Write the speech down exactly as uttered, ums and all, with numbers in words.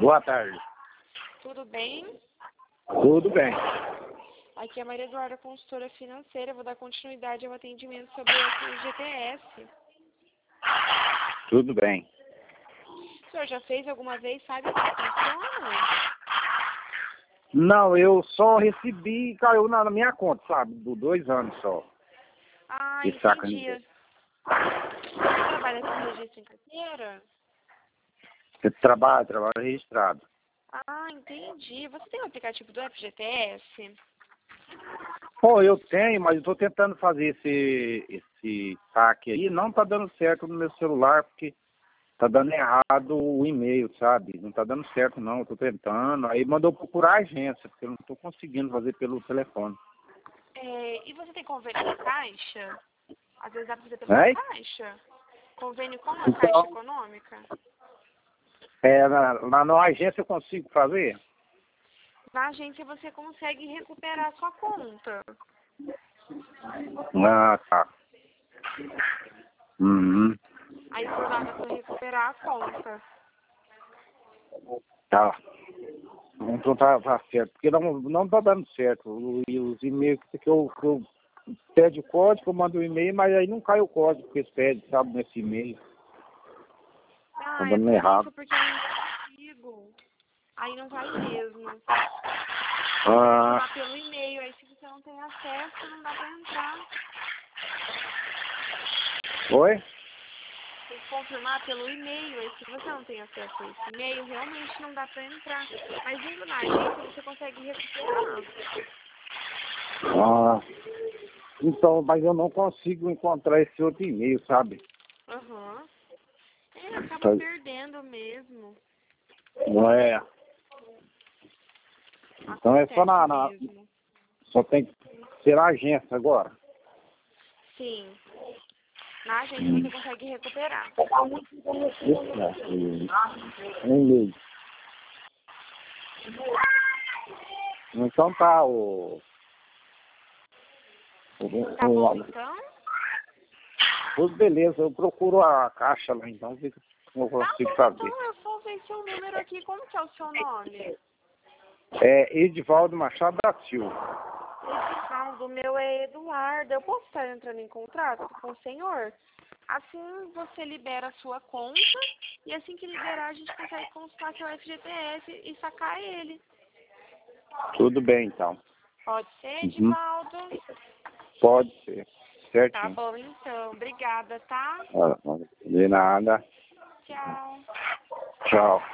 Boa tarde. Tudo bem? Tudo bem. Aqui é a Maria Eduarda, consultora financeira. Vou dar continuidade ao atendimento sobre o F G T S. Tudo bem. O senhor já fez alguma vez? Sabe como funciona? Não, eu só recebi e caiu na, na minha conta, sabe? Por dois anos só. Ah, Esse saco entendi. aí. Você trabalha com registro em carteira? Eu trabalho, trabalho registrado. Ah, entendi. Você tem o aplicativo do F G T S? Pô, eu tenho, mas eu tô tentando fazer esse, esse saque aí. Não tá dando certo no meu celular, porque tá dando errado o e-mail, sabe? Não tá dando certo não, eu tô tentando. Aí mandou procurar a agência, porque eu não tô conseguindo fazer pelo telefone. É, e você tem convênio com a Caixa? Às vezes dá pra fazer pela É? Caixa? Convênio com a Então, Caixa Econômica? é, na, na, na agência eu consigo fazer? Na agência você consegue recuperar a sua conta. Ah, tá. Uhum. Aí por lá dá pra recuperar a conta. Tá. Então tá, tá certo. Porque não, não tá dando certo. O- E os e-mails que eu, que eu pede o código, eu mando o e-mail, mas aí não cai o código que eles pedem, sabe, nesse e-mail. Tá Ah, é dando por errado. isso, porque eu não consigo. Aí não vai mesmo. Ah, Confirmar pelo e-mail, aí se você não tem acesso, não dá pra entrar. oi? Tem que confirmar pelo e-mail, aí se você não tem acesso a esse e-mail, realmente não dá pra entrar. Mas indo na agência, você consegue recuperar. Ah, então, mas eu não consigo encontrar esse outro e-mail, sabe? Aham. É, acaba Tá- perdendo mesmo. Não é. Então é só Acontece na, na. mesmo. Só tem que ser a agência agora. Sim. Na agência Hum. você consegue recuperar. Isso, né? E- Um e-mail. Então tá, o. o, Tá o, bom, o então? Tudo beleza, eu procuro a caixa lá então, ver se eu Tá consigo bom, fazer. então eu só ver seu número aqui. Como que é o seu nome? É Edivaldo Machado da Silva. Edivaldo, o meu é Eduardo. Eu posso estar entrando em contrato com o senhor? Assim você libera a sua conta e assim que liberar a gente consegue consultar seu F G T S e sacar ele. Tudo bem então. Pode ser, Uhum. Edivaldo? Pode ser. Tá Certinho. bom, então. Obrigada, tá? Ah, De nada. Tchau. Tchau.